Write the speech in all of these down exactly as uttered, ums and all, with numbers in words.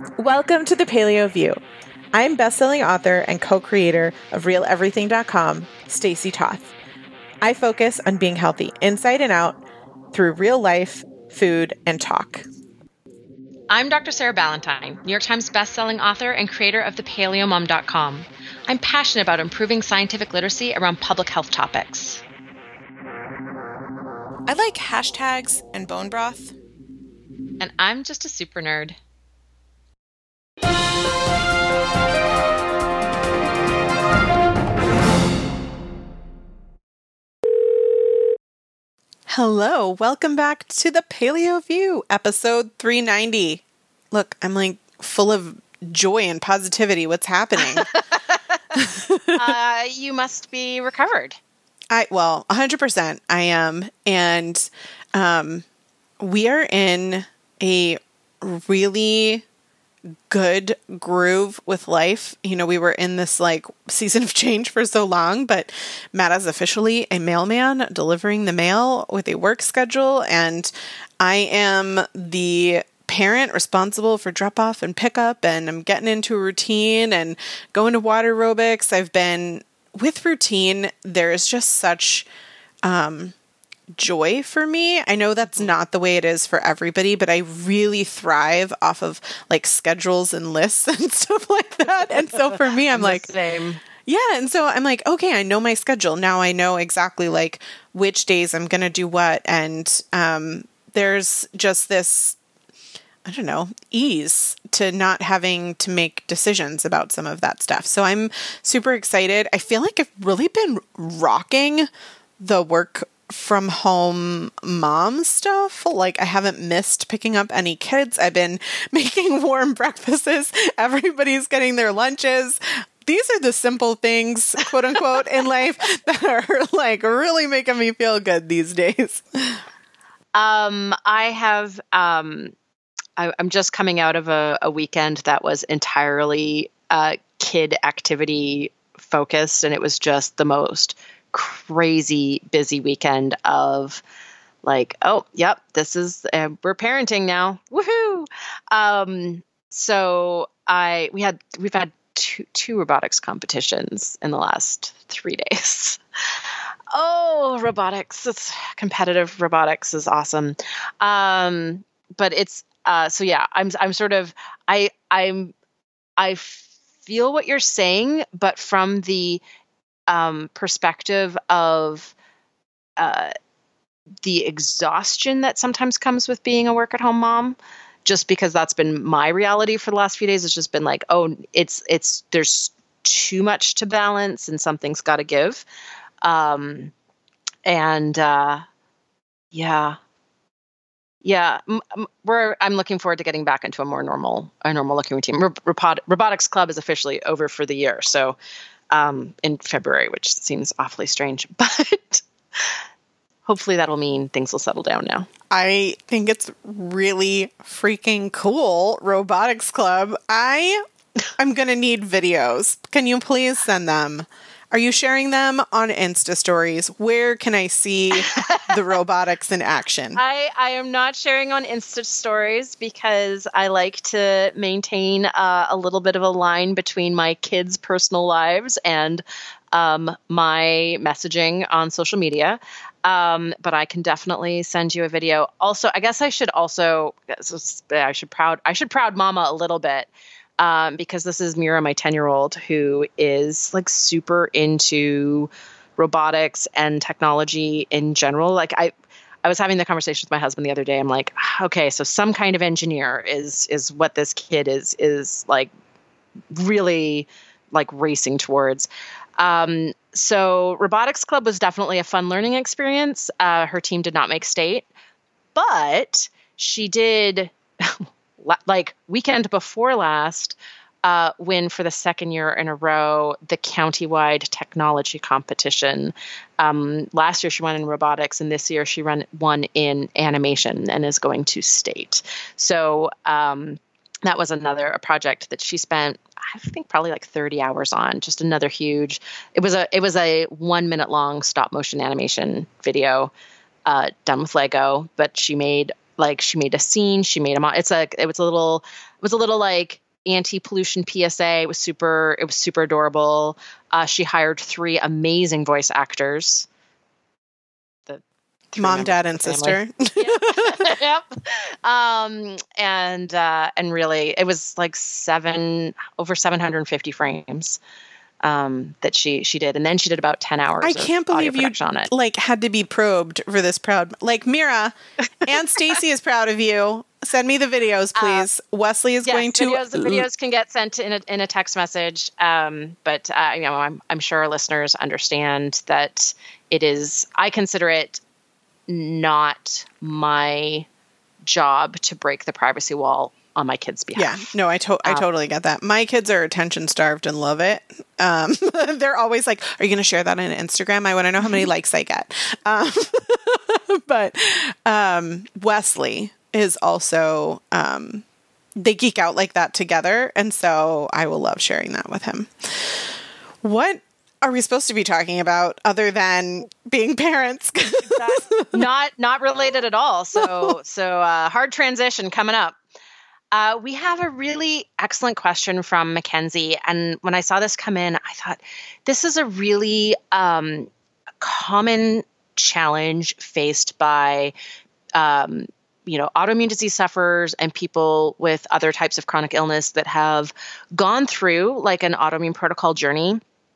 Welcome to the Paleo View. I'm best-selling author and co-creator of Real Everything dot com, Stacy Toth. I focus on being healthy inside and out through real life, food, and talk. I'm Doctor Sarah Ballantyne, New York Times bestselling author and creator of the Paleo Mom dot com. I'm passionate about improving scientific literacy around public health topics. I like hashtags and bone broth. And I'm just a super nerd. Hello, welcome back to the Paleo View, episode three ninety. Look, I'm like full of joy and positivity. What's happening? uh, you must be recovered. I well, one hundred percent I am. And um, we are in a really good groove with life. You know, we were in this like season of change for so long, but Matt is officially a mailman delivering the mail with a work schedule. And I am the parent responsible for drop off and pickup, and I'm getting into a routine and going to water aerobics. I've been with routine. There is just such, um, joy for me. I know that's not the way it is for everybody, but I really thrive off of like schedules and lists and stuff like that. And so for me, I'm, I'm like, same. Yeah. And so I'm like, okay, I know my schedule. Now I know exactly like which days I'm going to do what. And um, there's just this, I don't know, ease to not having to make decisions about some of that stuff. So I'm super excited. I feel like I've really been rocking the work from home mom stuff. Like I haven't missed picking up any kids. I've been making warm breakfasts. Everybody's getting their lunches. These are the simple things, quote unquote, in life that are like really making me feel good these days. Um, I have, um, I, I'm just coming out of a, a weekend that was entirely uh, kid activity focused, and it was just the most crazy busy weekend of like, oh, yep, this is, uh, we're parenting now. Woohoo. Um, so I, we had, we've had two, two robotics competitions in the last three days. Oh, robotics. It's competitive robotics is awesome. Um, but it's, uh, so yeah, I'm, I'm sort of, I, I'm, I feel what you're saying, but from the, Um, perspective of uh, the exhaustion that sometimes comes with being a work-at-home mom, just because that's been my reality for the last few days. It's just been like, oh, it's it's there's too much to balance, and something's got to give. Um, and uh, yeah, yeah, m- we're I'm looking forward to getting back into a more normal, a normal looking routine. Robot- Robotics Club is officially over for the year, so. Um, in February, which seems awfully strange, but hopefully that'll mean things will settle down now. I think it's really freaking cool. Robotics Club. I am going to need videos. Can you please send them? Are you sharing them on Insta stories? Where can I see the robotics in action? I, I am not sharing on Insta stories because I like to maintain uh, a little bit of a line between my kids' personal lives and um, my messaging on social media. Um, but I can definitely send you a video. Also, I guess I should also, I should proud, I should proud mama a little bit. Um, because this is Mira, my ten-year-old, who is like super into robotics and technology in general. Like I, I was having the conversation with my husband the other day. I'm like, okay, so some kind of engineer is is what this kid is is like really like racing towards. Um, so Robotics Club was definitely a fun learning experience. Uh, her team did not make state, but she did. Like weekend before last, uh, win for the second year in a row the countywide technology competition. Um, last year she won in robotics, and this year she run, won in animation and is going to state. So um, that was another a project that she spent, I think, probably like thirty hours on. Just another huge. It was a it was a one minute long stop motion animation video uh, done with Lego, but she made like she made a scene, she made a, mo- it's like, it was a little, it was a little like anti-pollution P S A. It was super, it was super adorable. Uh, she hired three amazing voice actors. The three Mom, members dad, of and the family. sister. Yep. Yep. Um, and, uh, and really it was like seven, over seven hundred fifty frames. Um, that she she did, and then she did about ten hours. I can't of audio believe you production on it. like had to be probed for this proud. Like Mira, Aunt Stacy is proud of you. Send me the videos, please. Uh, Wesley is yes, going to. Videos, the videos can get sent in a in a text message. Um, but uh, you know, I'm I'm sure our listeners understand that it is. I consider it not my job to break the privacy wall on my kids' behalf. Yeah, no, I to- I totally get that. My kids are attention starved and love it. Um, they're always like, "Are you going to share that on Instagram? I want to know how many likes I get." Um, but um, Wesley is also um, they geek out like that together, and so I will love sharing that with him. What are we supposed to be talking about other than being parents? not not related at all. So so uh, hard transition coming up. Uh, we have a really excellent question from Mackenzie. And when I saw this come in, I thought this is a really um, common challenge faced by, um, you know, autoimmune disease sufferers and people with other types of chronic illness that have gone through like an autoimmune protocol journey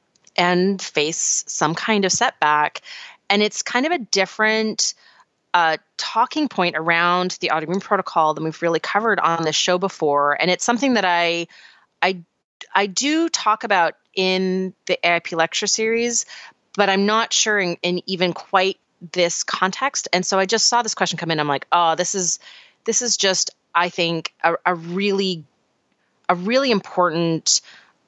and face some kind of setback. And it's kind of a different Uh, talking point around the autoimmune protocol than we've really covered on this show before, and it's something that I, I, I do talk about in the A I P lecture series, but I'm not sure in, in even quite this context. And so I just saw this question come in. I'm like, oh, this is, this is just, I think, a, a really, a really important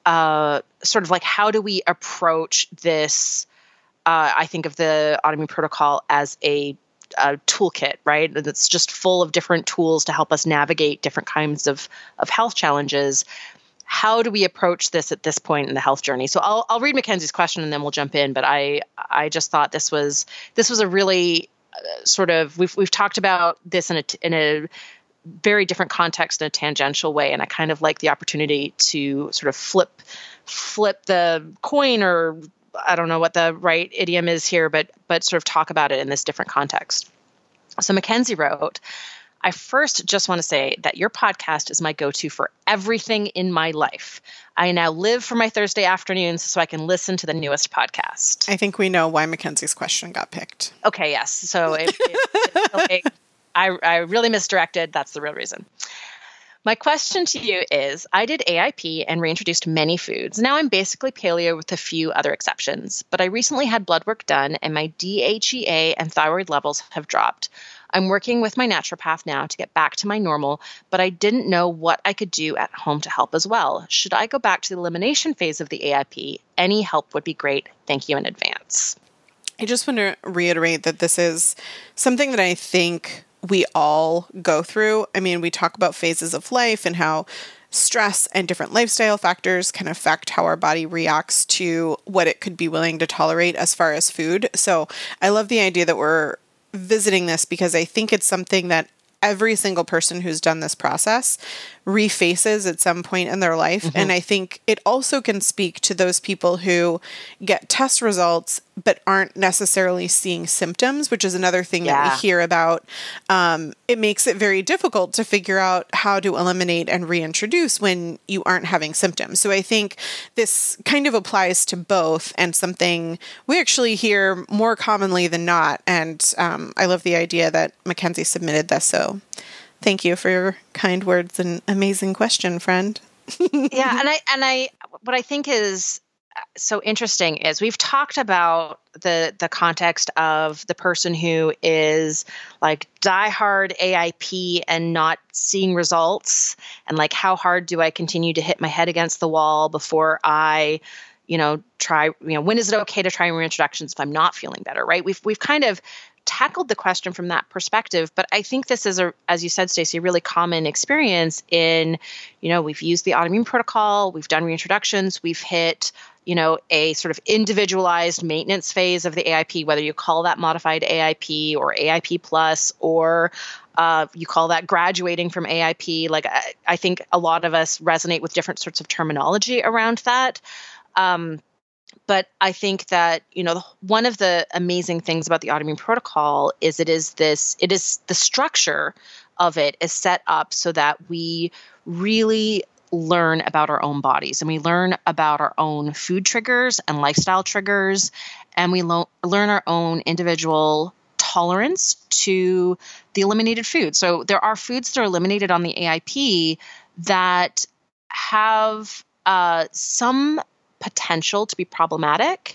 uh, sort of like, how do we approach this? Uh, I think of the autoimmune protocol as a a toolkit, right? That's just full of different tools to help us navigate different kinds of, of health challenges. How do we approach this at this point in the health journey? So I'll, I'll read Mackenzie's question and then we'll jump in. But I, I just thought this was, this was a really uh, sort of, we've, we've talked about this in a, in a very different context in a tangential way. And I kind of like the opportunity to sort of flip, flip the coin, or I don't know what the right idiom is here, but but sort of talk about it in this different context. So Mackenzie wrote, I first just want to say that your podcast is my go-to for everything in my life. I now live for my Thursday afternoons so I can listen to the newest podcast. I think we know why Mackenzie's question got picked. Okay, yes. So it, it, it, I, I really misdirected. That's the real reason. My question to you is, I did A I P and reintroduced many foods. Now I'm basically paleo with a few other exceptions, but I recently had blood work done and my D H E A and thyroid levels have dropped. I'm working with my naturopath now to get back to my normal, but I didn't know what I could do at home to help as well. Should I go back to the elimination phase of the A I P? Any help would be great. Thank you in advance. I just want to reiterate that this is something that I think we all go through. I mean, we talk about phases of life and how stress and different lifestyle factors can affect how our body reacts to what it could be willing to tolerate as far as food. So I love the idea that we're visiting this because I think it's something that every single person who's done this process refaces at some point in their life. Mm-hmm. And I think it also can speak to those people who get test results but aren't necessarily seeing symptoms, which is another thing yeah. that we hear about. Um, it makes it very difficult to figure out how to eliminate and reintroduce when you aren't having symptoms. So I think this kind of applies to both, and something we actually hear more commonly than not. And um, I love the idea that Mackenzie submitted this. So thank you for your kind words and amazing question, friend. Yeah. And I, and I, what I think is so interesting is we've talked about the, the context of the person who is like diehard A I P and not seeing results, and like, how hard do I continue to hit my head against the wall before I, you know, try, you know, when is it okay to try reintroductions if I'm not feeling better, right? We've, we've kind of tackled the question from that perspective. But I think this is a, as you said, Stacey, a really common experience in, you know, we've used the autoimmune protocol, we've done reintroductions, we've hit, you know, a sort of individualized maintenance phase of the A I P, whether you call that modified A I P or A I P plus or Uh, you call that graduating from A I P. Like I, I think a lot of us resonate with different sorts of terminology around that. Um, but I think that, you know, one of the amazing things about the autoimmune protocol is it is this, it is the structure of it is set up so that we really learn about our own bodies, and we learn about our own food triggers and lifestyle triggers, and we lo- learn our own individual tolerance to the eliminated food. So there are foods that are eliminated on the A I P that have uh, some potential to be problematic,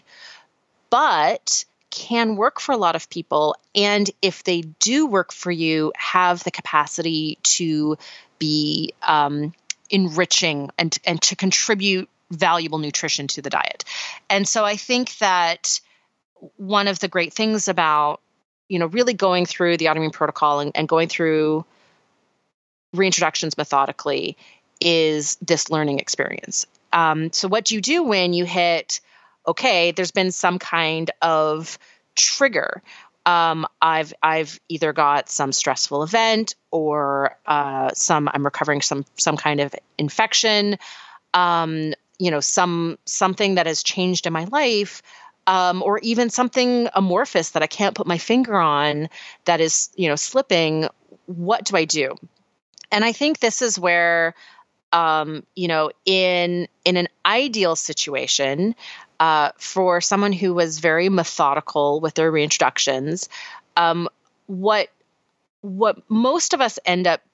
but can work for a lot of people. And if they do work for you, have the capacity to be um, enriching and, and to contribute valuable nutrition to the diet. And so I think that one of the great things about, you know, really going through the autoimmune protocol and, and going through reintroductions methodically is this learning experience. Um, so what do you do when you hit, okay, there's been some kind of trigger. Um, I've I've either got some stressful event or uh, some I'm recovering some some kind of infection, um, you know, some something that has changed in my life, um, or even something amorphous that I can't put my finger on that is, you know, slipping. What do I do? And I think this is where, um, you know, in in an ideal situation, uh, for someone who was very methodical with their reintroductions, um, what what most of us end up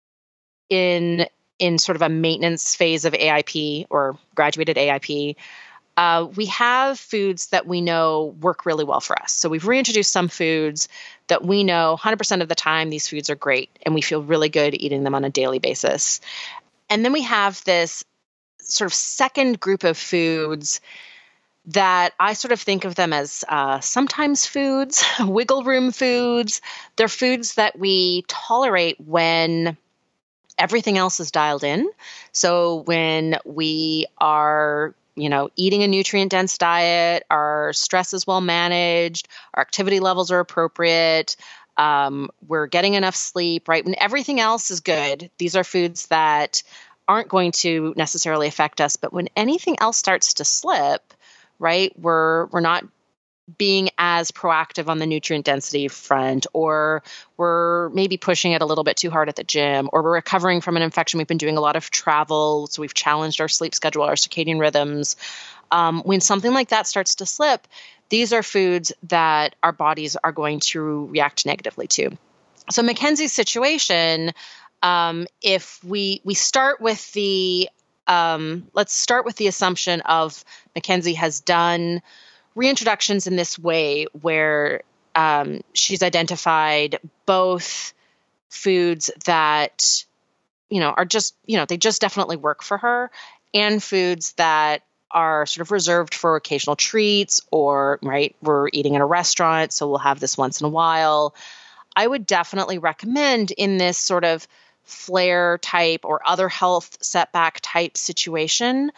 in in sort of a maintenance phase of A I P or graduated A I P, uh, we have foods that we know work really well for us. So we've reintroduced some foods that we know one hundred percent of the time these foods are great, and we feel really good eating them on a daily basis. And then we have this sort of second group of foods that I sort of think of them as uh, sometimes foods, wiggle room foods. They're foods that we tolerate when everything else is dialed in. So when we are, you know, eating a nutrient-dense diet, our stress is well managed, our activity levels are appropriate, um, we're getting enough sleep, right? When everything else is good, these are foods that aren't going to necessarily affect us. But when anything else starts to slip, right, we're we're not being as proactive on the nutrient density front, or we're maybe pushing it a little bit too hard at the gym, or we're recovering from an infection. We've been doing a lot of travel, so we've challenged our sleep schedule, our circadian rhythms. Um, when something like that starts to slip, these are foods that our bodies are going to react negatively to. So Mackenzie's situation, um, if we we start with the, um, let's start with the assumption of Mackenzie has done reintroductions in this way where um, she's identified both foods that, you know, are just, you know, they just definitely work for her, and foods that are sort of reserved for occasional treats, or, right, we're eating in a restaurant, so we'll have this once in a while. I would definitely recommend in this sort of flare type or other health setback type situation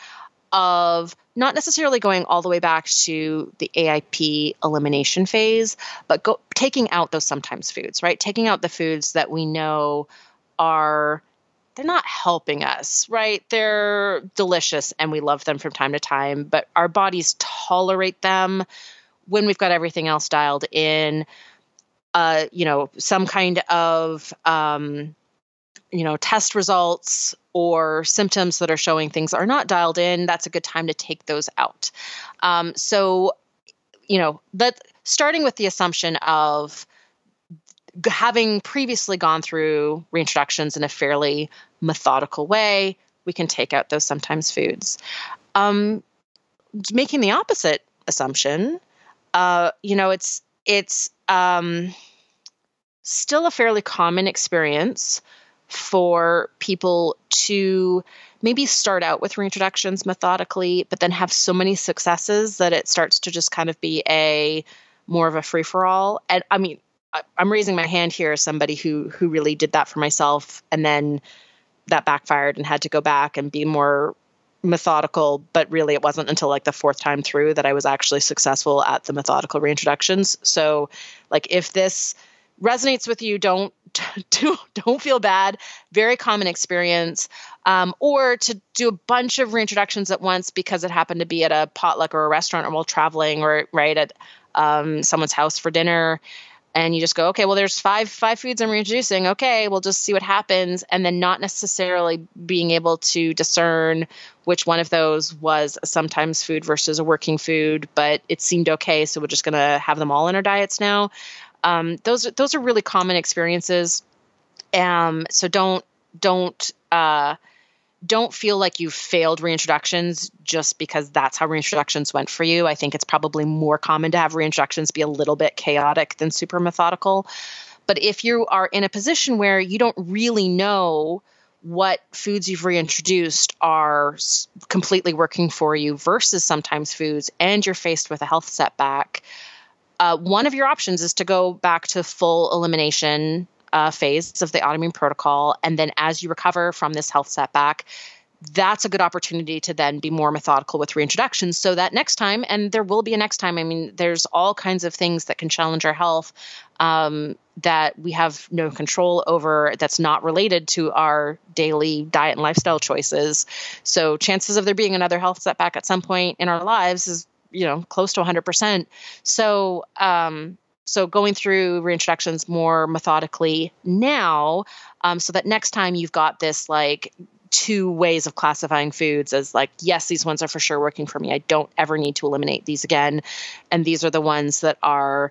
of not necessarily going all the way back to the A I P elimination phase, but go, taking out those sometimes foods, right? Taking out the foods that we know are, they're not helping us, right? They're delicious and we love them from time to time, but our bodies tolerate them when we've got everything else dialed in. Uh, you know, some kind of, um, you know, test results or symptoms that are showing things are not dialed in, that's a good time to take those out. Um, so, you know, that starting with the assumption of having previously gone through reintroductions in a fairly methodical way, we can take out those sometimes foods. Um, making the opposite assumption, uh, you know, it's it's um, still a fairly common experience for people to maybe start out with reintroductions methodically, but then have so many successes that it starts to just kind of be a more of a free-for-all. And I mean, I, I'm raising my hand here as somebody who who really did that for myself, and then that backfired and had to go back and be more methodical. But really, it wasn't until like the fourth time through that I was actually successful at the methodical reintroductions. So, like, if this resonates with you, don't don't, don't feel bad. Very common experience. Um, or to do a bunch of reintroductions at once because it happened to be at a potluck or a restaurant or while traveling or right at um, someone's house for dinner. And you just go, okay, well, there's five five foods I'm reintroducing. Okay, we'll just see what happens. And then not necessarily being able to discern which one of those was a sometimes food versus a working food, but it seemed okay, so we're just going to have them all in our diets now. Um, those those are really common experiences. Um, so don't don't uh, don't feel like you've failed reintroductions just because that's how reintroductions went for you. I think it's probably more common to have reintroductions be a little bit chaotic than super methodical. But if you are in a position where you don't really know what foods you've reintroduced are completely working for you versus sometimes foods, and you're faced with a health setback, uh, one of your options is to go back to full elimination Uh, phase of the autoimmune protocol. And then as you recover from this health setback, that's a good opportunity to then be more methodical with reintroductions so that next time, and there will be a next time, I mean, there's all kinds of things that can challenge our health um, that we have no control over that's not related to our daily diet and lifestyle choices. So chances of there being another health setback at some point in our lives is, you know, close to one hundred percent. So, um, So going through reintroductions more methodically now, um, so that next time you've got this like two ways of classifying foods as like, yes, these ones are for sure working for me. I don't ever need to eliminate these again. And these are the ones that are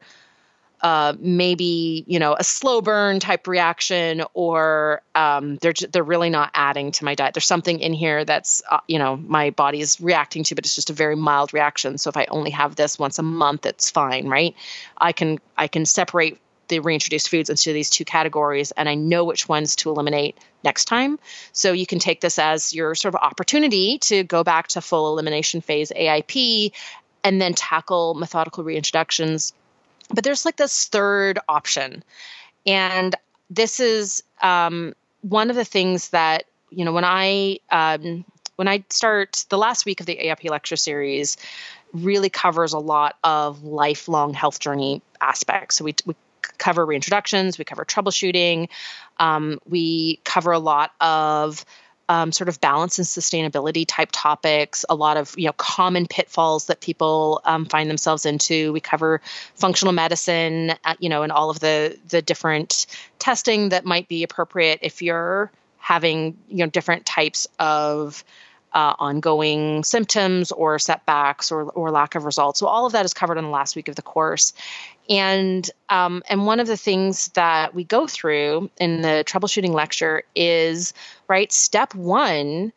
uh, maybe, you know, a slow burn type reaction, or um, they're they're really not adding to my diet. There's something in here that's, uh, you know, my body is reacting to, but it's just a very mild reaction. So if I only have this once a month, it's fine, right? I can I can separate the reintroduced foods into these two categories, and I know which ones to eliminate next time. So you can take this as your sort of opportunity to go back to full elimination phase A I P and then tackle methodical reintroductions. But there's like this third option. And this is um, one of the things that, you know, when I um, when I start the last week of the A I P lecture series really covers a lot of lifelong health journey aspects. So we, we cover reintroductions, we cover troubleshooting, um, we cover a lot of Um, sort of balance and sustainability type topics, a lot of, you know, common pitfalls that people um, find themselves into. We cover functional medicine, uh, you know, and all of the the different testing that might be appropriate if you're having, you know, different types of uh, ongoing symptoms or setbacks or or lack of results. So all of that is covered in the last week of the course. And um, and one of the things that we go through in the troubleshooting lecture is, right, step one,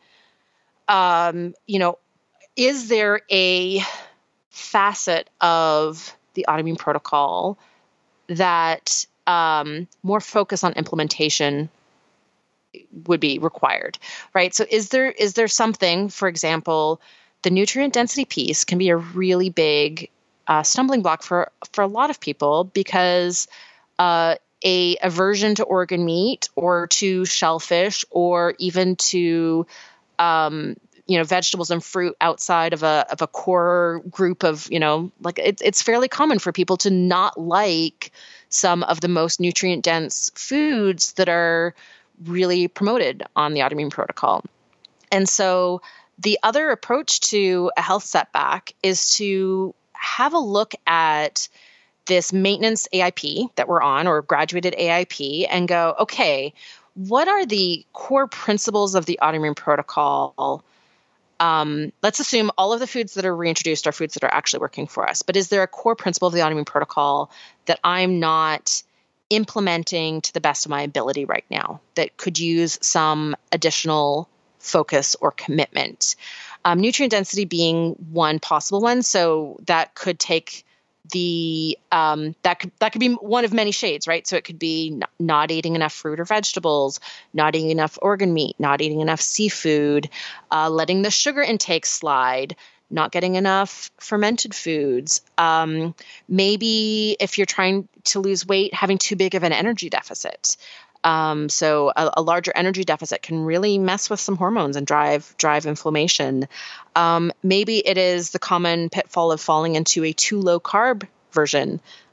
um, you know, is there a facet of the autoimmune protocol that um, more focus on implementation would be required, right? So is there is there something, for example, the nutrient density piece can be a really big Uh, stumbling block for for a lot of people because uh, a aversion to organ meat or to shellfish or even to um, you know vegetables and fruit outside of a of a core group of, you know, like it's it's fairly common for people to not like some of the most nutrient dense foods that are really promoted on the autoimmune protocol. And so the other approach to a health setback is to have a look at this maintenance A I P that we're on, or graduated A I P, and go, okay, what are the core principles of the autoimmune protocol? Um, let's assume all of the foods that are reintroduced are foods that are actually working for us. But is there a core principle of the autoimmune protocol that I'm not implementing to the best of my ability right now that could use some additional focus or commitment? Um, nutrient density being one possible one. So that could take the, um, that could, that could be one of many shades, right? So it could be n- not eating enough fruit or vegetables, not eating enough organ meat, not eating enough seafood, uh, letting the sugar intake slide, not getting enough fermented foods. Um, maybe if you're trying to lose weight, having too big of an energy deficit. Um, so a, a larger energy deficit can really mess with some hormones and drive drive inflammation. Um, maybe it is the common pitfall of falling into a too low carb version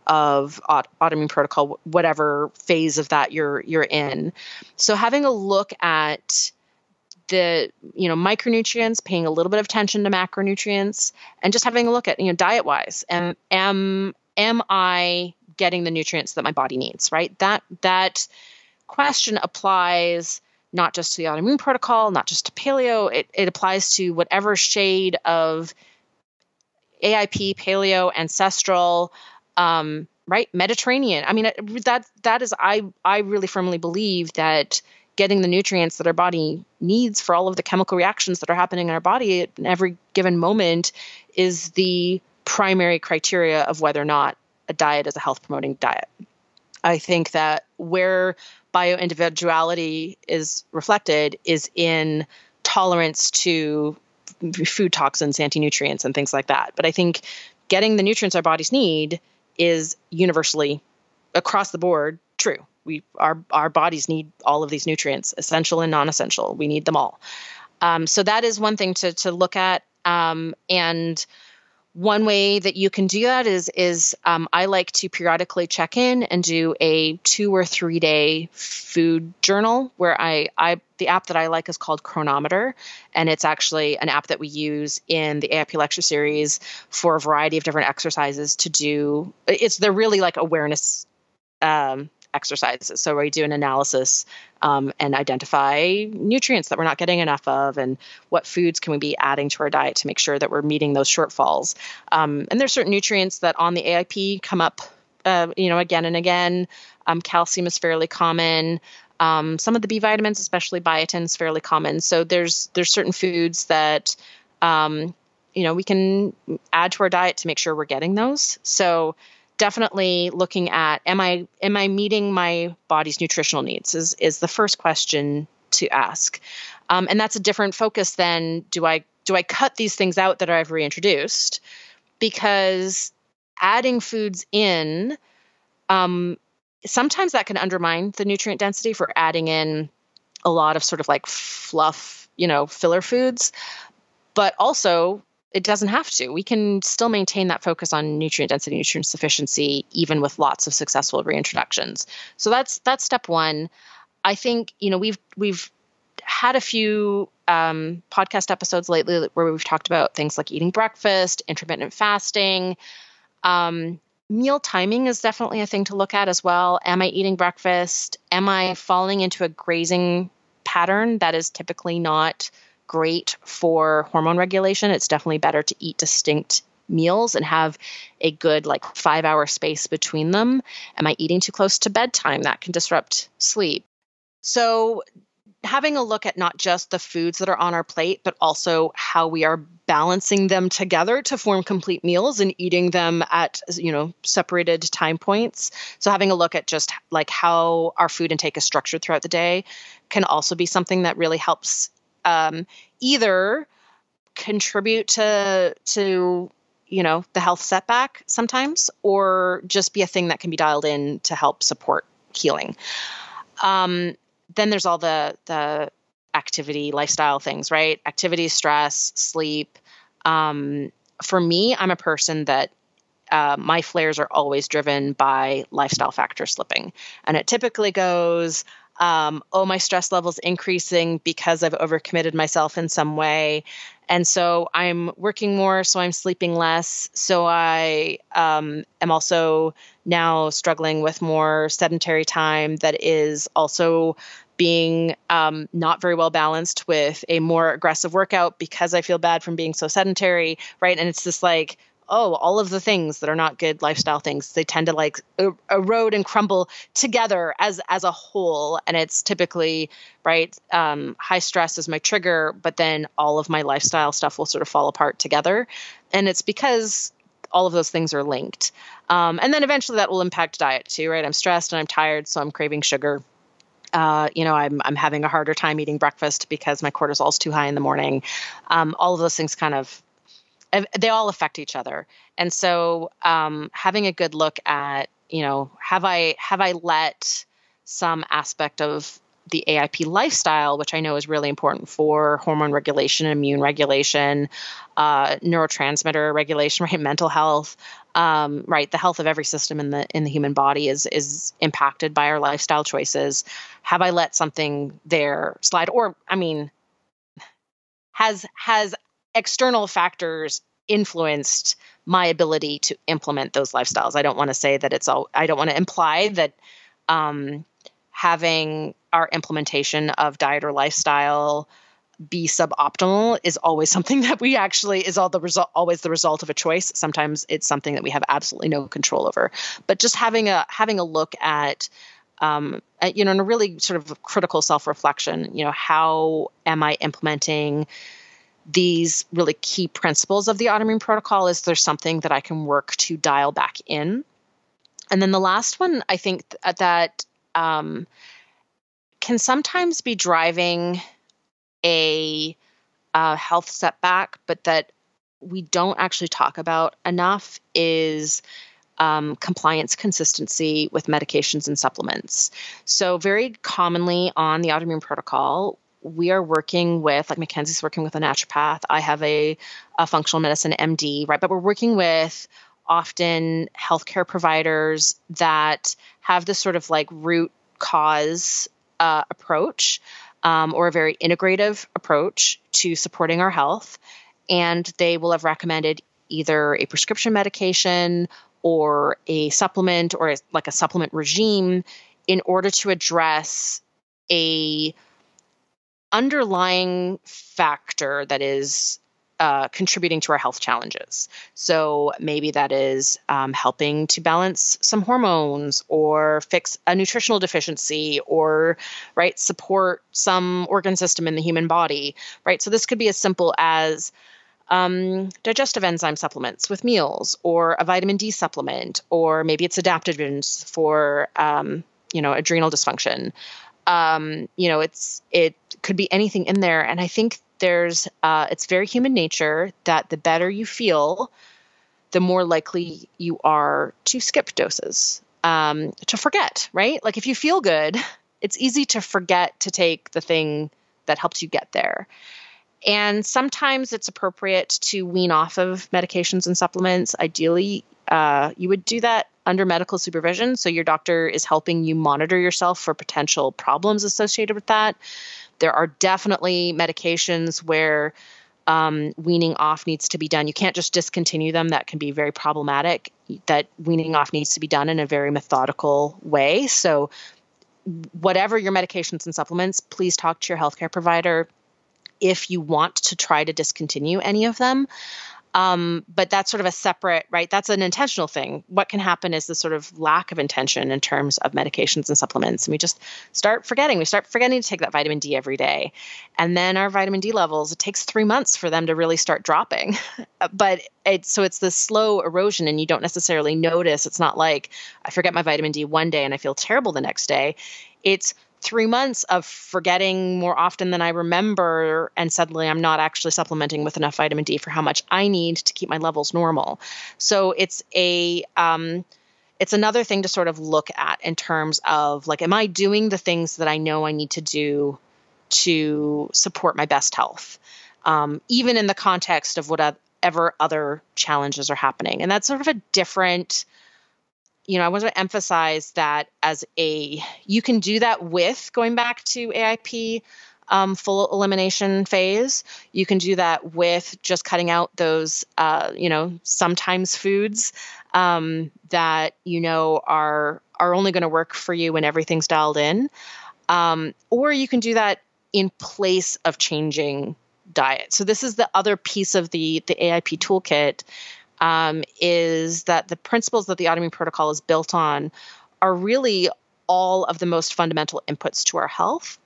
of aut- autoimmune protocol, whatever phase of that you're you're in. So having a look at the, you know, micronutrients, paying a little bit of attention to macronutrients, and just having a look at, you know, diet wise, am am am I getting the nutrients that my body needs, right? That that question applies not just to the autoimmune protocol, not just to paleo. It it applies to whatever shade of A I P, paleo, ancestral, um, right, Mediterranean. I mean, that that is I I really firmly believe that getting the nutrients that our body needs for all of the chemical reactions that are happening in our body at every given moment is the primary criteria of whether or not a diet is a health promoting diet. I think that where bioindividuality is reflected is in tolerance to food toxins, anti-nutrients, and things like that. But I think getting the nutrients our bodies need is universally across the board true. We our our bodies need all of these nutrients, essential and non-essential. We need them all. Um, so that is one thing to to look at. Um, and one way that you can do that is is um, I like to periodically check in and do a two or three day food journal where I I the app that I like is called Chronometer, and it's actually an app that we use in the A I P lecture series for a variety of different exercises to do. It's they're really like awareness um, exercises. So we do an analysis um, and identify nutrients that we're not getting enough of, and what foods can we be adding to our diet to make sure that we're meeting those shortfalls. Um, and there's certain nutrients that on the A I P come up, uh, you know, again and again. Um, calcium is fairly common. Um, some of the B vitamins, especially biotin, is fairly common. So there's there's certain foods that um, you know we can add to our diet to make sure we're getting those. So definitely looking at, am I am I meeting my body's nutritional needs is is the first question to ask. Um, and that's a different focus than do I do I cut these things out that I've reintroduced? Because adding foods in, um, sometimes that can undermine the nutrient density for adding in a lot of sort of like fluff, you know, filler foods. But also, it doesn't have to. We can still maintain that focus on nutrient density, nutrient sufficiency, even with lots of successful reintroductions. So that's that's step one. I think, you know, we've we've had a few um, podcast episodes lately where we've talked about things like eating breakfast, intermittent fasting. Um, meal timing is definitely a thing to look at as well. Am I eating breakfast? Am I falling into a grazing pattern that is typically not great for hormone regulation? It's definitely better to eat distinct meals and have a good like five hour space between them. Am I eating too close to bedtime? That can disrupt sleep. So having a look at not just the foods that are on our plate, but also how we are balancing them together to form complete meals and eating them at, you know, separated time points. So having a look at just like how our food intake is structured throughout the day can also be something that really helps Um, either contribute to to you know the health setback sometimes, or just be a thing that can be dialed in to help support healing. Um, then there's all the the activity, lifestyle things, right? Activity, stress, sleep. Um, for me, I'm a person that uh, my flares are always driven by lifestyle factor slipping, and it typically goes. Um, oh, my stress level's increasing because I've overcommitted myself in some way. And so I'm working more, so I'm sleeping less. So I um, am also now struggling with more sedentary time that is also being um, not very well balanced with a more aggressive workout because I feel bad from being so sedentary, right? And it's just like, oh, all of the things that are not good lifestyle things, they tend to like er- erode and crumble together as as a whole. And it's typically, right, um, high stress is my trigger, but then all of my lifestyle stuff will sort of fall apart together. And it's because all of those things are linked. Um, and then eventually that will impact diet too, right? I'm stressed and I'm tired, so I'm craving sugar. Uh, you know, I'm I'm having a harder time eating breakfast because my cortisol is too high in the morning. Um, all of those things kind of they all affect each other. And so um, having a good look at, you know, have I have I let some aspect of the A I P lifestyle, which I know is really important for hormone regulation, immune regulation, uh, neurotransmitter regulation, right, mental health, um, right, the health of every system in the in the human body is is impacted by our lifestyle choices. Have I let something there slide, or I mean, has has external factors influenced my ability to implement those lifestyles? I don't want to say that it's all. I don't want to imply that. Um, having our implementation of diet or lifestyle be suboptimal is always something that we actually is all the result, always the result of a choice. Sometimes it's something that we have absolutely no control over. But just having a having a look at, um, at, you know, in a really sort of critical self-reflection, you know, how am I implementing these really key principles of the autoimmune protocol? Is there something that I can work to dial back in? And then the last one, I think th- that um, can sometimes be driving a, a health setback, but that we don't actually talk about enough is um, compliance consistency with medications and supplements. So very commonly on the autoimmune protocol, we are working with, like Mackenzie's working with a naturopath. I have a, a functional medicine M D, right? But we're working with often healthcare providers that have this sort of like root cause uh, approach um, or a very integrative approach to supporting our health. And they will have recommended either a prescription medication or a supplement or a, like a supplement regime in order to address a underlying factor that is Uh, contributing to our health challenges. So maybe that is um, helping to balance some hormones or fix a nutritional deficiency or, right, support some organ system in the human body, right? So this could be as simple as um, digestive enzyme supplements with meals or a vitamin D supplement, or maybe it's adaptogens for, um, you know, adrenal dysfunction. Um, you know, it's it could be anything in there. And I think there's uh, it's very human nature that the better you feel, the more likely you are to skip doses, um, to forget, right? Like if you feel good, it's easy to forget to take the thing that helps you get there. And sometimes it's appropriate to wean off of medications and supplements. Ideally, uh, you would do that under medical supervision. So your doctor is helping you monitor yourself for potential problems associated with that. There are definitely medications where um, weaning off needs to be done. You can't just discontinue them. That can be very problematic. That weaning off needs to be done in a very methodical way. So whatever your medications and supplements, please talk to your healthcare provider if you want to try to discontinue any of them. Um, but that's sort of a separate, right? That's an intentional thing. What can happen is the sort of lack of intention in terms of medications and supplements. And we just start forgetting. We start forgetting to take that vitamin D every day. And then our vitamin D levels, it takes three months for them to really start dropping. But it's, so it's this slow erosion and you don't necessarily notice. It's not like I forget my vitamin D one day and I feel terrible the next day. It's three months of forgetting more often than I remember, and suddenly I'm not actually supplementing with enough vitamin D for how much I need to keep my levels normal. So it's a um, it's another thing to sort of look at in terms of like, am I doing the things that I know I need to do to support my best health, um, even in the context of whatever other challenges are happening? And that's sort of a different. You know, I want to emphasize that as a, you can do that with going back to A I P um, full elimination phase. You can do that with just cutting out those, uh, you know, sometimes foods um, that, you know, are, are only going to work for you when everything's dialed in. Um, or you can do that in place of changing diet. So this is the other piece of the, the A I P toolkit. Um, is that the principles that the autoimmune protocol is built on are really all of the most fundamental inputs to our health.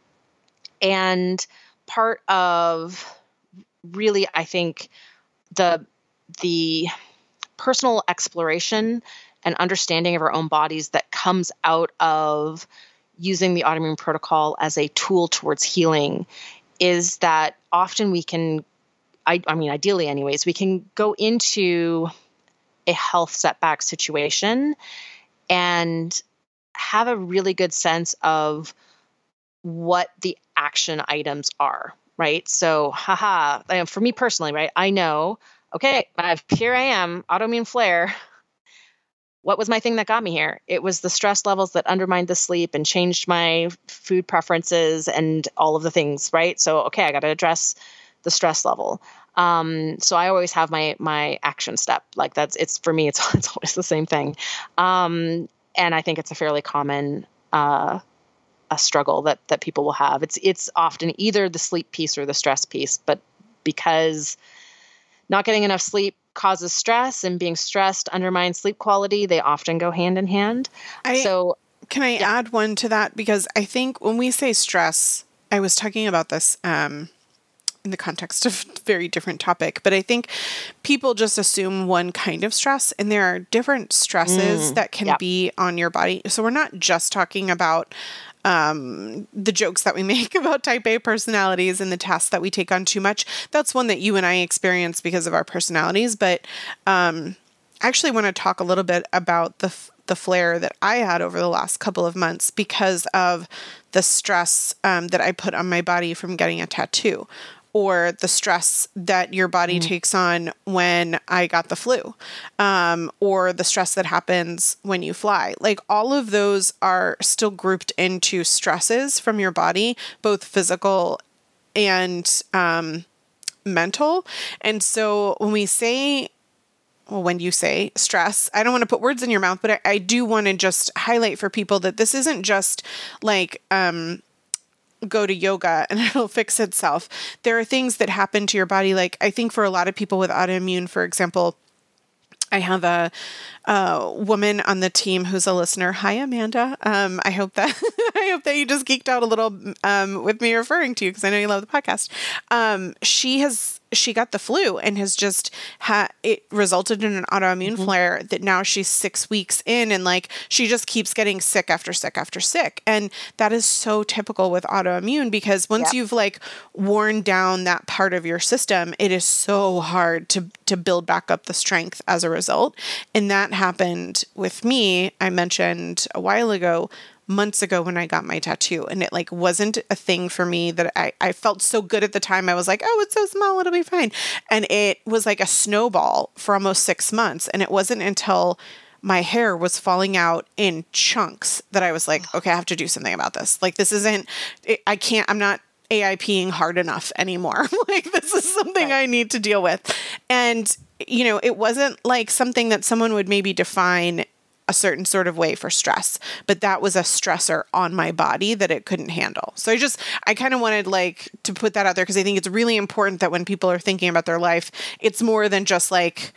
And part of really, I think, the the personal exploration and understanding of our own bodies that comes out of using the autoimmune protocol as a tool towards healing is that often we can I, I mean, ideally anyways, we can go into a health setback situation and have a really good sense of what the action items are, right? So, haha, I- for me personally, right, I know, okay, I've, here I am, autoimmune flare. What was my thing that got me here? It was the stress levels that undermined the sleep and changed my food preferences and all of the things, right? So, okay, I got to address the stress level. Um, so I always have my my action step. Like that's it's for me. It's it's always the same thing, um, and I think it's a fairly common uh, a struggle that that people will have. It's it's often either the sleep piece or the stress piece, but because not getting enough sleep causes stress, and being stressed undermines sleep quality, they often go hand in hand. I, so can I yeah. add one to that? Because I think when we say stress, I was talking about this um, in the context of a very different topic, but I think people just assume one kind of stress, and there are different stresses Mm, that can yep. be on your body. So we're not just talking about um, the jokes that we make about type A personalities and the tasks that we take on too much. That's one that you and I experience because of our personalities. But um, I actually want to talk a little bit about the the flare that I had over the last couple of months because of the stress um, that I put on my body from getting a tattoo, or the stress that your body mm. takes on when I got the flu, um, or the stress that happens when you fly. Like all of those are still grouped into stresses from your body, both physical and um, mental. And so when we say, well, when you say stress, I don't want to put words in your mouth, but I, I do want to just highlight for people that this isn't just like, um, go to yoga and it'll fix itself. There are things that happen to your body. Like I think for a lot of people with autoimmune, for example, I have a, a woman on the team who's a listener. Hi, Amanda. Um, I hope that I hope that you just geeked out a little um, with me referring to you because I know you love the podcast. Um, she has she got the flu and has just had it resulted in an autoimmune mm-hmm. flare that now she's six weeks in and like she just keeps getting sick after sick after sick. And that is so typical with autoimmune because once yep. you've like worn down that part of your system, it is so hard to to build back up the strength as a result. And that happened with me. I mentioned a while ago, months ago when I got my tattoo, and it like wasn't a thing for me that I, I felt so good at the time. I was like, oh, it's so small, it'll be fine. And it was like a snowball for almost six months. And it wasn't until my hair was falling out in chunks that I was like, okay, I have to do something about this. Like, this isn't, I can't, I'm not AIPing hard enough anymore. Like, this is something right. I need to deal with. And, you know, it wasn't like something that someone would maybe define a certain sort of way for stress, but that was a stressor on my body that it couldn't handle. So I just, I kind of wanted like to put that out there because I think it's really important that when people are thinking about their life, it's more than just like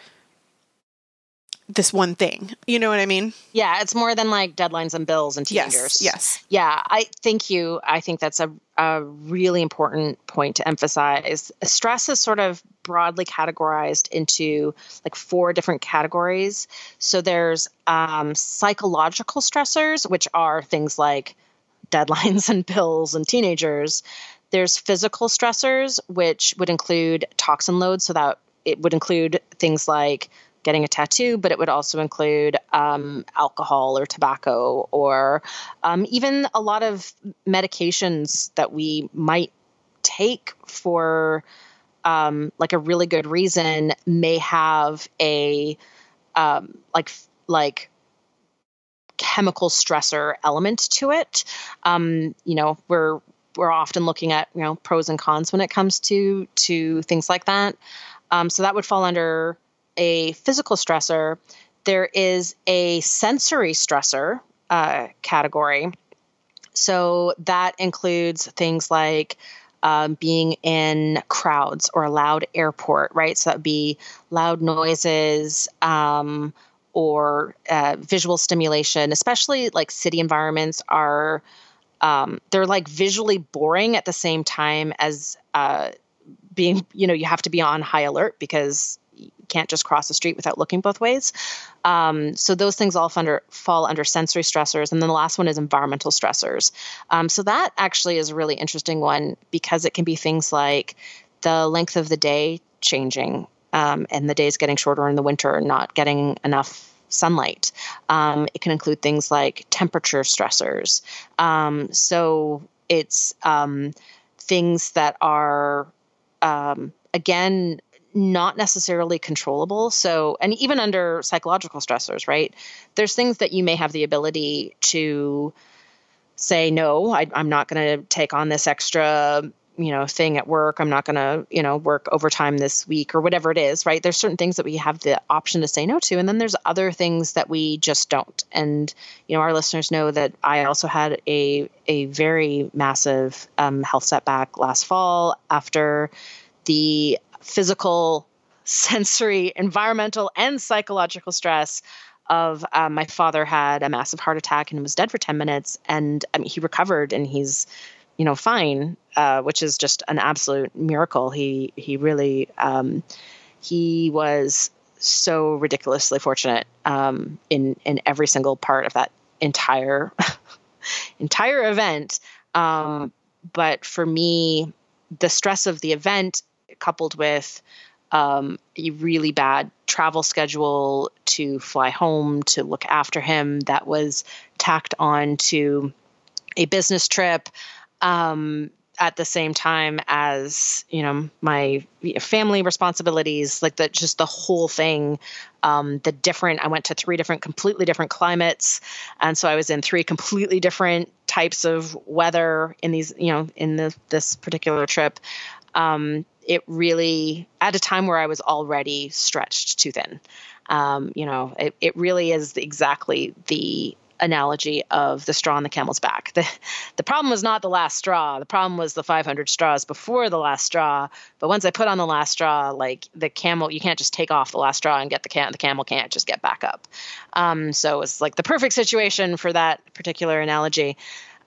this one thing. You know what I mean? Yeah, it's more than like deadlines and bills and teenagers. Yes, yes. Yeah, I thank you. I think that's a, a really important point to emphasize. Stress is sort of broadly categorized into like four different categories. So there's um, psychological stressors, which are things like deadlines and bills and teenagers. There's physical stressors, which would include toxin loads. So that it would include things like getting a tattoo, but it would also include um, alcohol or tobacco or um, even a lot of medications that we might take for um, like a really good reason may have a um, like like chemical stressor element to it. Um, you know, we're we're often looking at you know pros and cons when it comes to to things like that. Um, so that would fall under a physical stressor. There is a sensory stressor uh, category. So that includes things like um, being in crowds or a loud airport, right? So that would be loud noises um, or uh, visual stimulation, especially like city environments are, um, they're like visually boring at the same time as uh, being, you know, you have to be on high alert because you can't just cross the street without looking both ways. Um, so those things all under, fall under sensory stressors. And then the last one is environmental stressors. Um, so that actually is a really interesting one because it can be things like the length of the day changing um, and the days getting shorter in the winter, not getting enough sunlight. Um, it can include things like temperature stressors. Um, so it's um, things that are, um, again, not necessarily controllable. So, and even under psychological stressors, right? There's things that you may have the ability to say, no, I, I'm not going to take on this extra, you know, thing at work. I'm not going to, you know, work overtime this week or whatever it is, right? There's certain things that we have the option to say no to. And then there's other things that we just don't. And, you know, our listeners know that I also had a, a very massive um, health setback last fall after the physical, sensory, environmental, and psychological stress of um, my father had a massive heart attack and was dead for ten minutes. And I mean, he recovered and he's, you know, fine, uh, which is just an absolute miracle. He, he really, um, he was so ridiculously fortunate um, in, in every single part of that entire, entire event. Um, but for me, the stress of the event coupled with um, a really bad travel schedule to fly home to look after him that was tacked on to a business trip um, at the same time as, you know, my family responsibilities, like that, just the whole thing, um, the different, I went to three different, completely different climates. And so I was in three completely different types of weather in these, you know, in the, this particular trip. Um, it really, at a time where I was already stretched too thin, um, you know, it, it really is exactly the analogy of the straw on the camel's back. The, the problem was not the last straw. The problem was the five hundred straws before the last straw. But once I put on the last straw, like the camel, you can't just take off the last straw and get the cam. The camel can't just get back up. Um, so it's like the perfect situation for that particular analogy.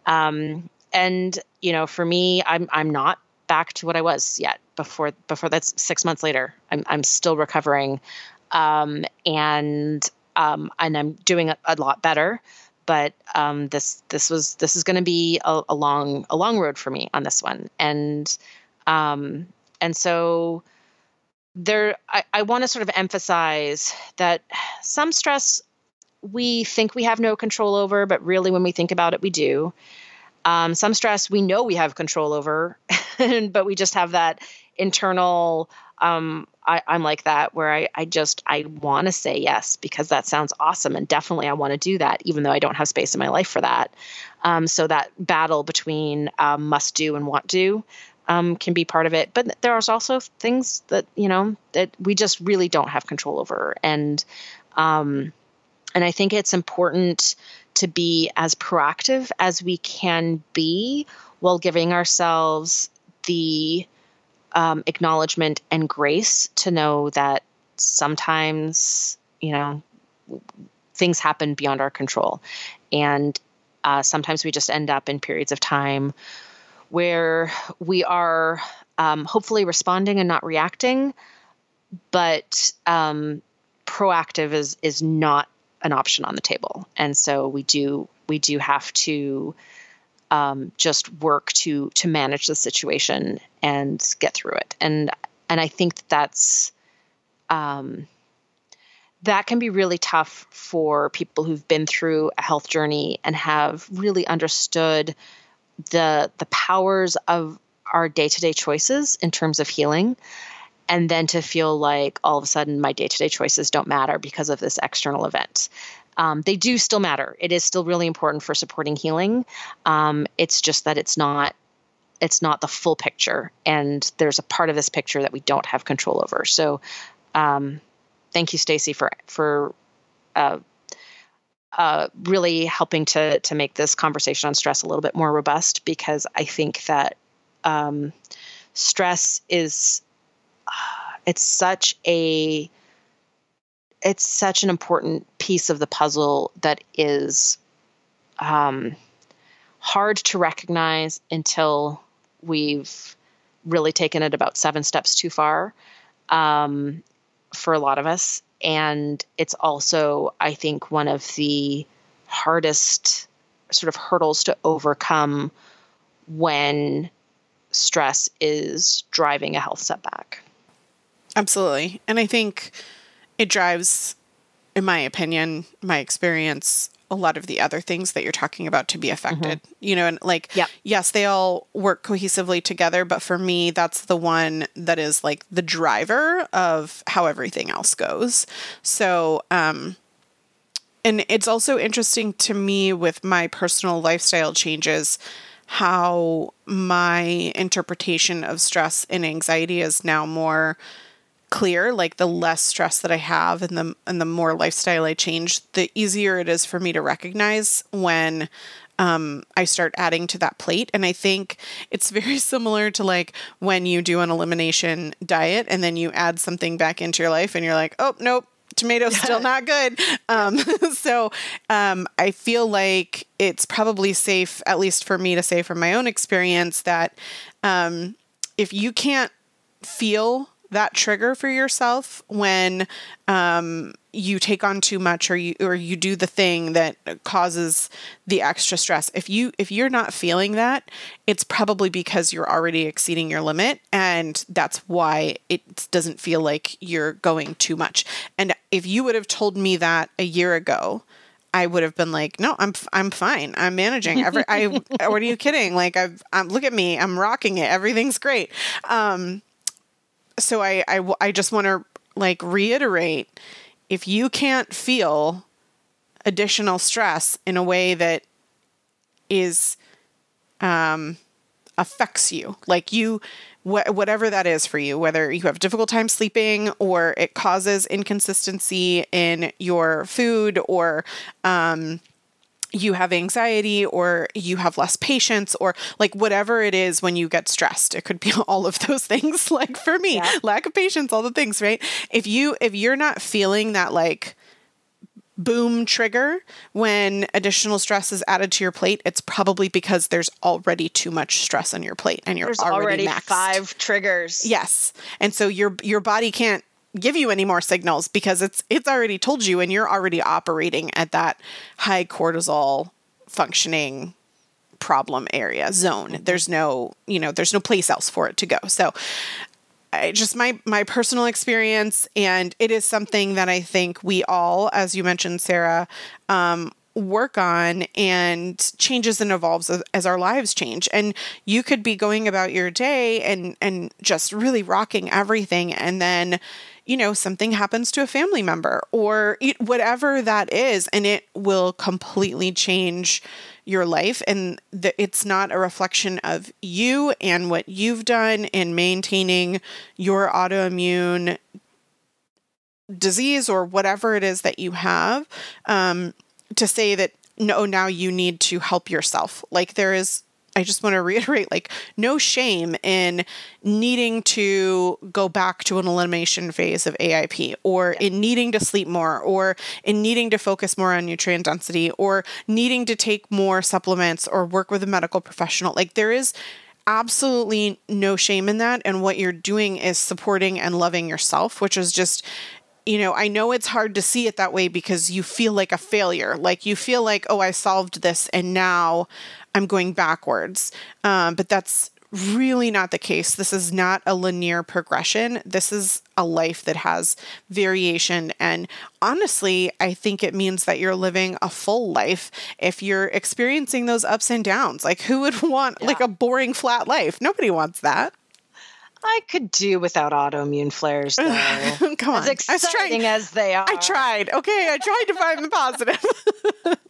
Um, and, you know, for me, I'm, I'm not back to what I was yet before, before that's six months later. I'm, I'm still recovering. Um, and, um, and I'm doing a, a lot better, but, um, this, this was, this is going to be a, a long, a long road for me on this one. And, um, and so there, I, I want to sort of emphasize that some stress we think we have no control over, but really when we think about it, we do. Um, some stress we know we have control over, but we just have that internal, um, I, I'm like that where I, I just, I want to say yes, because that sounds awesome. And definitely I want to do that, even though I don't have space in my life for that. Um, so that battle between um, must do and want do um, can be part of it. But there's also things that, you know, that we just really don't have control over. And, um, and I think it's important to be as proactive as we can be while giving ourselves the um, acknowledgement and grace to know that sometimes, you know, things happen beyond our control. And uh, sometimes we just end up in periods of time where we are um, hopefully responding and not reacting, but um, proactive is is not an option on the table. And so we do, we do have to um, just work to, to manage the situation and get through it. And, and I think that that's, um, that can be really tough for people who've been through a health journey and have really understood the, the powers of our day-to-day choices in terms of healing. And then to feel like all of a sudden my day-to-day choices don't matter because of this external event. Um, they do still matter. It is still really important for supporting healing. Um, it's just that it's not, it's not the full picture. And there's a part of this picture that we don't have control over. So um, thank you, Stacey, for, for uh, uh, really helping to, to make this conversation on stress a little bit more robust, because I think that um, stress is, It's such a, it's such an important piece of the puzzle that is um, hard to recognize until we've really taken it about seven steps too far um, for a lot of us. And it's also, I think, one of the hardest sort of hurdles to overcome when stress is driving a health setback. Absolutely. And I think it drives in my opinion, my experience, a lot of the other things that you're talking about to be affected, mm-hmm. you know, and like, yep. yes, they all work cohesively together, but for me, that's the one that is like the driver of how everything else goes. So, um, and it's also interesting to me with my personal lifestyle changes, how my interpretation of stress and anxiety is now more clear. Like the less stress that I have and the and the more lifestyle I change, the easier it is for me to recognize when um, I start adding to that plate. And I think it's very similar to like when you do an elimination diet and then you add something back into your life and you're like, oh, nope, tomato's still not good. Um, so um, I feel like it's probably safe, at least for me to say from my own experience, that um, if you can't feel that trigger for yourself when um, you take on too much or you or you do the thing that causes the extra stress. If you if you're not feeling that, it's probably because you're already exceeding your limit, and that's why it doesn't feel like you're going too much. And if you would have told me that a year ago, I would have been like, no, I'm I'm fine. I'm managing. Every I. What are you kidding? Like I've I'm, look at me. I'm rocking it. Everything's great. Um, So I, I, I just want to like reiterate, if you can't feel additional stress in a way that is, um, affects you, like you, wh- whatever that is for you, whether you have a difficult time sleeping or it causes inconsistency in your food or, um, you have anxiety or you have less patience or like whatever it is when you get stressed, it could be all of those things. Like for me, yeah. lack of patience, all the things, right? If you, if you're not feeling that like boom trigger when additional stress is added to your plate, it's probably because there's already too much stress on your plate and you're there's already, already maxed. Five triggers. Yes. And so your, your body can't give you any more signals because it's it's already told you and you're already operating at that high cortisol functioning problem area zone. Mm-hmm. There's no, you know, there's no place else for it to go. So I just my my personal experience, and it is something that I think we all, as you mentioned, Sarah, um, work on and changes and evolves as, as our lives change. And you could be going about your day and and just really rocking everything, and then you know, something happens to a family member or whatever that is, and it will completely change your life. And the, it's not a reflection of you and what you've done in maintaining your autoimmune disease or whatever it is that you have, um, to say that, no, now you need to help yourself. Like there is, I just want to reiterate, like no shame in needing to go back to an elimination phase of A I P or yeah. in needing to sleep more or in needing to focus more on nutrient density or needing to take more supplements or work with a medical professional. Like there is absolutely no shame in that. And what you're doing is supporting and loving yourself, which is just, you know, I know it's hard to see it that way because you feel like a failure. Like you feel like, oh, I solved this and now I'm going backwards. Um, but that's really not the case. This is not a linear progression. This is a life that has variation. And honestly, I think it means that you're living a full life if you're experiencing those ups and downs. Like who would want yeah. like a boring flat life? Nobody wants that. I could do without autoimmune flares, though. Come on. As exciting as they are. I tried. Okay, I tried to find the positive.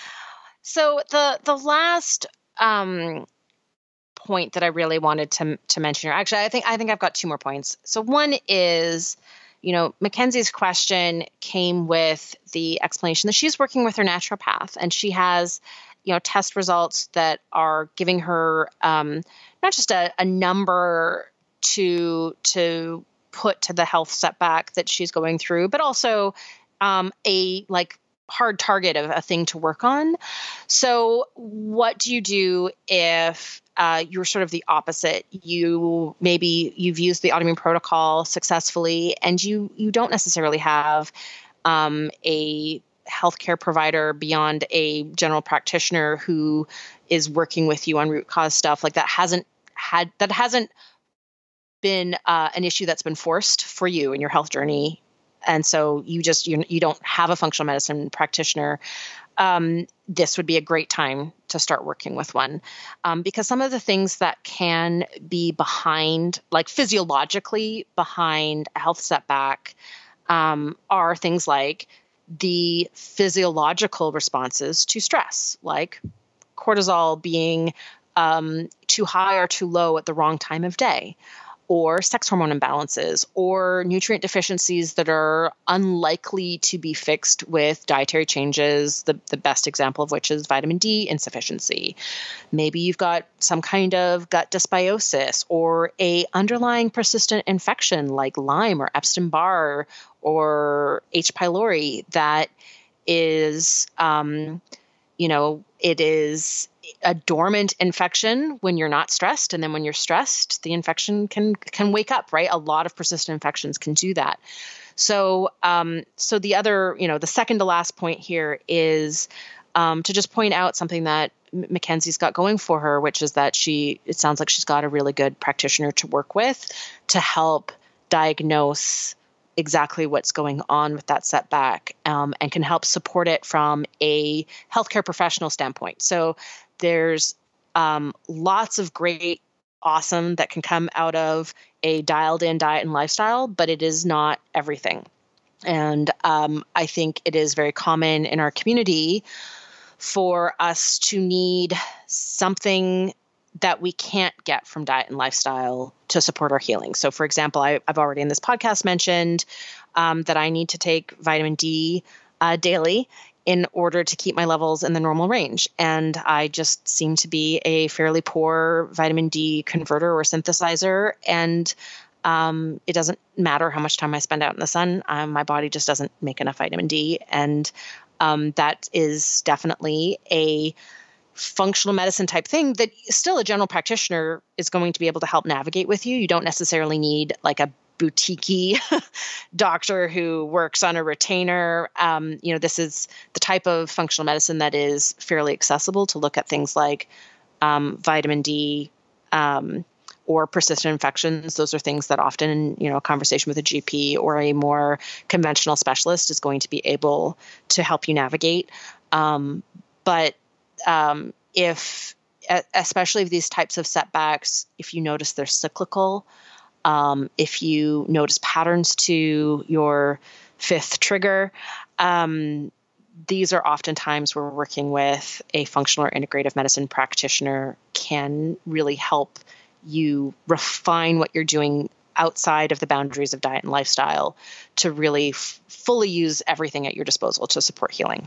So the the last um, point that I really wanted to to mention here, actually, I think I think I've got two more points. So one is, you know, Mackenzie's question came with the explanation that she's working with her naturopath, and she has, you know, test results that are giving her um, not just a, a number to to put to the health setback that she's going through, but also um, a like hard target of a thing to work on. So what do you do if uh, you're sort of the opposite? You maybe you've used the autoimmune protocol successfully and you you don't necessarily have um, a healthcare provider beyond a general practitioner who is working with you on root cause stuff. Like that hasn't had that hasn't been uh, an issue that's been forced for you in your health journey and so you just you you don't have a functional medicine practitioner, um, this would be a great time to start working with one, um, because some of the things that can be behind, like physiologically behind a health setback, um, are things like the physiological responses to stress, like cortisol being um, too high or too low at the wrong time of day, or sex hormone imbalances, or nutrient deficiencies that are unlikely to be fixed with dietary changes, the, the best example of which is vitamin D insufficiency. Maybe you've got some kind of gut dysbiosis or a underlying persistent infection like Lyme or Epstein-Barr or H. pylori that is, um, you know, it is a dormant infection when you're not stressed. And then when you're stressed, the infection can can wake up, right? A lot of persistent infections can do that. So, um, so the other, you know, the second to last point here is um, to just point out something that Mackenzie's got going for her, which is that she, it sounds like she's got a really good practitioner to work with to help diagnose exactly what's going on with that setback, um, and can help support it from a healthcare professional standpoint. So there's um, lots of great, awesome that can come out of a dialed in diet and lifestyle, but it is not everything. And um, I think it is very common in our community for us to need something that we can't get from diet and lifestyle to support our healing. So for example, I, I've already in this podcast mentioned um, that I need to take vitamin D uh, daily in order to keep my levels in the normal range. And I just seem to be a fairly poor vitamin D converter or synthesizer. And um, it doesn't matter how much time I spend out in the sun. Um, my body just doesn't make enough vitamin D. And um, that is definitely a functional medicine type thing that still a general practitioner is going to be able to help navigate with you. You don't necessarily need like a boutique doctor who works on a retainer. Um, you know, this is the type of functional medicine that is fairly accessible to look at things like um, vitamin D um, or persistent infections. Those are things that often, you know, a conversation with a G P or a more conventional specialist is going to be able to help you navigate. Um, but Um, if, especially these types of setbacks, if you notice they're cyclical, um, if you notice patterns to your fifth trigger, um, these are often times where working with a functional or integrative medicine practitioner can really help you refine what you're doing outside of the boundaries of diet and lifestyle to really f- fully use everything at your disposal to support healing.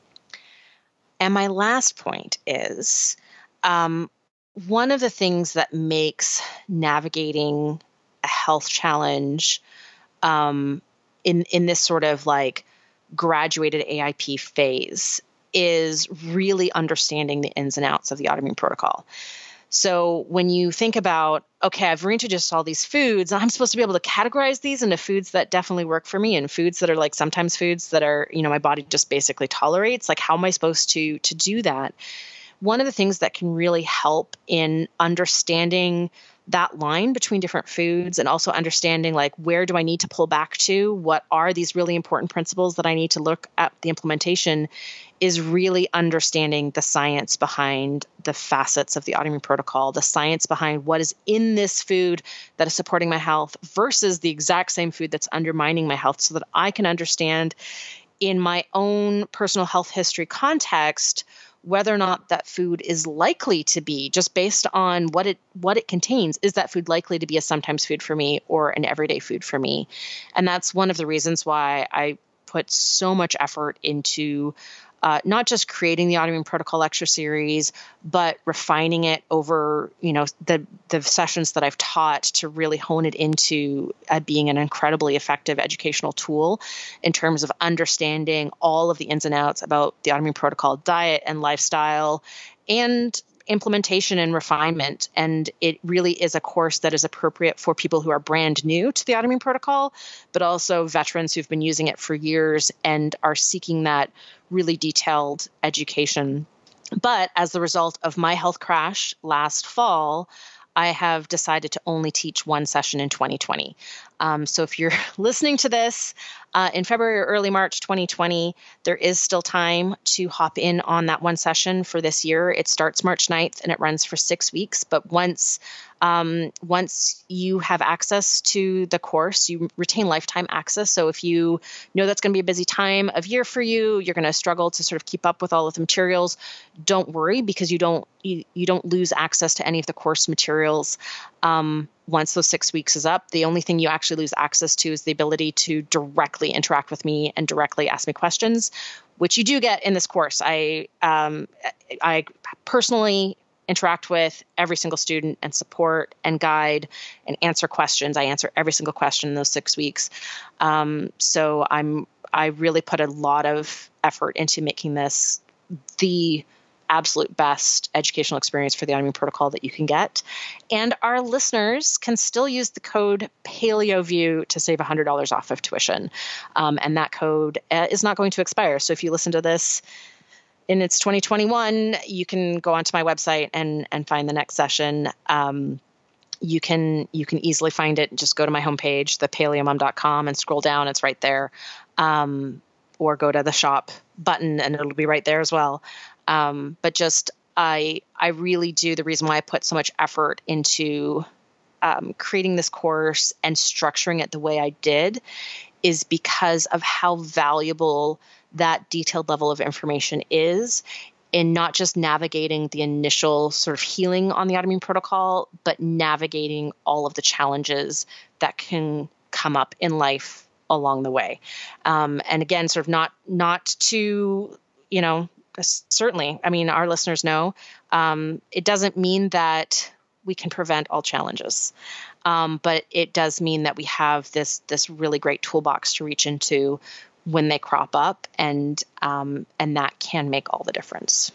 And my last point is um, one of the things that makes navigating a health challenge um, in, in this sort of like graduated A I P phase is really understanding the ins and outs of the autoimmune protocol. So when you think about, okay, I've reintroduced all these foods, and I'm supposed to be able to categorize these into foods that definitely work for me and foods that are like sometimes foods that are, you know, my body just basically tolerates. Like, how am I supposed to to do that? One of the things that can really help in understanding that line between different foods and also understanding like, where do I need to pull back to? What are these really important principles that I need to look at the implementation is really understanding the science behind the facets of the autoimmune protocol, the science behind what is in this food that is supporting my health versus the exact same food that's undermining my health, so that I can understand in my own personal health history context whether or not that food is likely to be, just based on what it what it contains, is that food likely to be a sometimes food for me or an everyday food for me? And that's one of the reasons why I put so much effort into uh, not just creating the autoimmune protocol lecture series, but refining it over, you know, the the sessions that I've taught to really hone it into uh, being an incredibly effective educational tool in terms of understanding all of the ins and outs about the autoimmune protocol, diet and lifestyle, and implementation and refinement. And it really is a course that is appropriate for people who are brand new to the autoimmune protocol, but also veterans who've been using it for years and are seeking that really detailed education. But as the result of my health crash last fall, I have decided to only teach one session in twenty twenty. Um, so if you're listening to this uh, in February or early March twenty twenty, there is still time to hop in on that one session for this year. It starts March ninth and it runs for six weeks. But once Um, once you have access to the course, you retain lifetime access. So if you know that's going to be a busy time of year for you, you're going to struggle to sort of keep up with all of the materials, don't worry, because you don't you, you don't lose access to any of the course materials. Um, once those six weeks is up, the only thing you actually lose access to is the ability to directly interact with me and directly ask me questions, which you do get in this course. I um, I personally interact with every single student and support and guide and answer questions. I answer every single question in those six weeks. Um, so I'm, I really put a lot of effort into making this the absolute best educational experience for the autoimmune protocol that you can get. And our listeners can still use the code PaleoView to save one hundred dollars off of tuition. Um, and that code uh, is not going to expire. So if you listen to this and it's twenty twenty-one, you can go onto my website and and find the next session. Um, you can you can easily find it. Just go to my homepage, the paleo mom dot com, and scroll down. It's right there. Um, or go to the shop button, and it'll be right there as well. Um, but just I I really do. The reason why I put so much effort into um, creating this course and structuring it the way I did is because of how valuable that detailed level of information is in not just navigating the initial sort of healing on the autoimmune protocol, but navigating all of the challenges that can come up in life along the way. Um, and again, sort of not, not to, you know, certainly, I mean, our listeners know, um, it doesn't mean that we can prevent all challenges. Um, but it does mean that we have this, this really great toolbox to reach into when they crop up, and um, and that can make all the difference.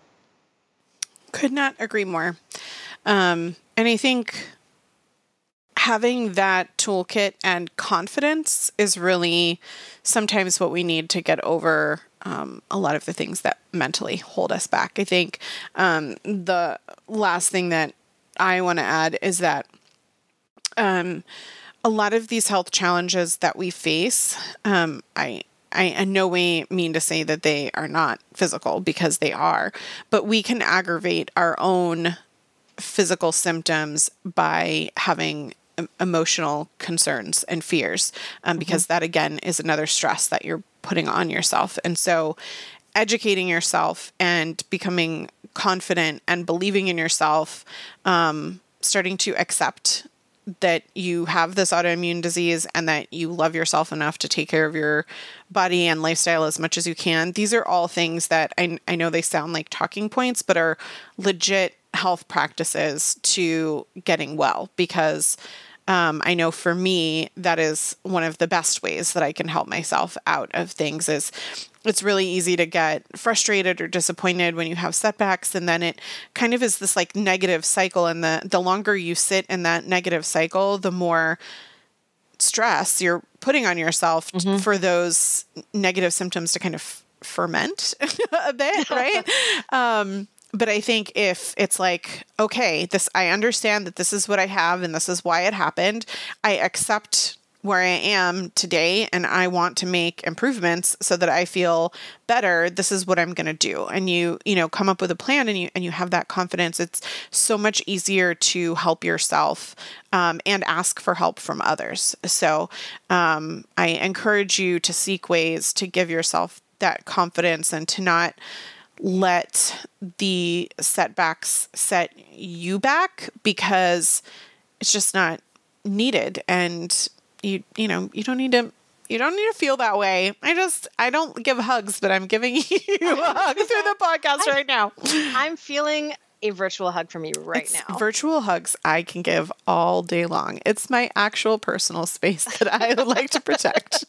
Could not agree more. Um, and I think having that toolkit and confidence is really sometimes what we need to get over um, a lot of the things that mentally hold us back. I think um, the last thing that I want to add is that um, a lot of these health challenges that we face, um, I, I in no way mean to say that they are not physical, because they are, but we can aggravate our own physical symptoms by having emotional concerns and fears, um, because mm-hmm. that again is another stress that you're putting on yourself. And so educating yourself and becoming confident and believing in yourself, um, starting to accept that you have this autoimmune disease and that you love yourself enough to take care of your body and lifestyle as much as you can. These are all things that I, I know they sound like talking points, but are legit health practices to getting well, because um, I know for me, that is one of the best ways that I can help myself out of things. Is it's really easy to get frustrated or disappointed when you have setbacks. And then it kind of is this like negative cycle. And the, the longer you sit in that negative cycle, the more stress you're putting on yourself mm-hmm. for those negative symptoms to kind of ferment a bit. Right. um, but I think if it's like, okay, this, I understand that this is what I have and this is why it happened. I accept where I am today and I want to make improvements so that I feel better. This is what I'm going to do. And you, you know, come up with a plan and you, and you have that confidence. It's so much easier to help yourself, um, and ask for help from others. So, um, I encourage you to seek ways to give yourself that confidence and to not let the setbacks set you back, because it's just not needed. And you, you know, you don't need to, you don't need to feel that way. I just, I don't give hugs, but I'm giving you a hug through the podcast I, right now. I'm feeling a virtual hug from you right it's now. Virtual hugs I can give all day long. It's my actual personal space that I would like to protect.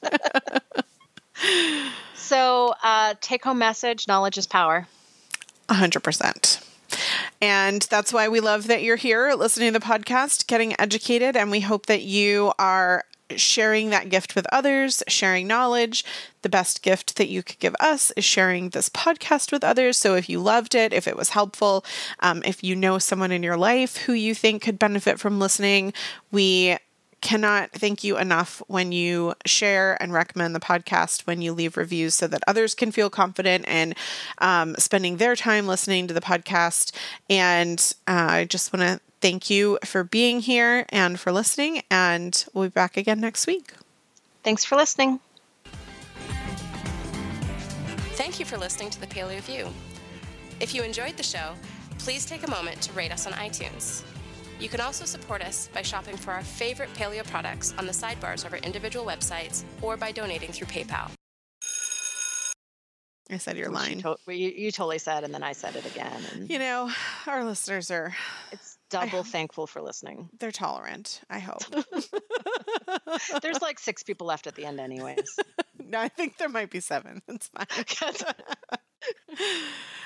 So, uh, take home message, knowledge is power. A hundred percent. And that's why we love that you're here listening to the podcast, getting educated. And we hope that you are sharing that gift with others, sharing knowledge. The best gift that you could give us is sharing this podcast with others. So if you loved it, if it was helpful, um, if you know someone in your life who you think could benefit from listening, we cannot thank you enough when you share and recommend the podcast, when you leave reviews so that others can feel confident in um, spending their time listening to the podcast. And uh, I just want to thank you for being here and for listening. And we'll be back again next week. Thanks for listening. Thank you for listening to the Paleo View. If you enjoyed the show, please take a moment to rate us on iTunes. You can also support us by shopping for our favorite paleo products on the sidebars of our individual websites or by donating through PayPal. I said your line. You, to- you, you totally said, and then I said it again. And You know, our listeners are... it's double I- thankful for listening. They're tolerant, I hope. There's like six people left at the end anyways. No, I think there might be seven. It's fine.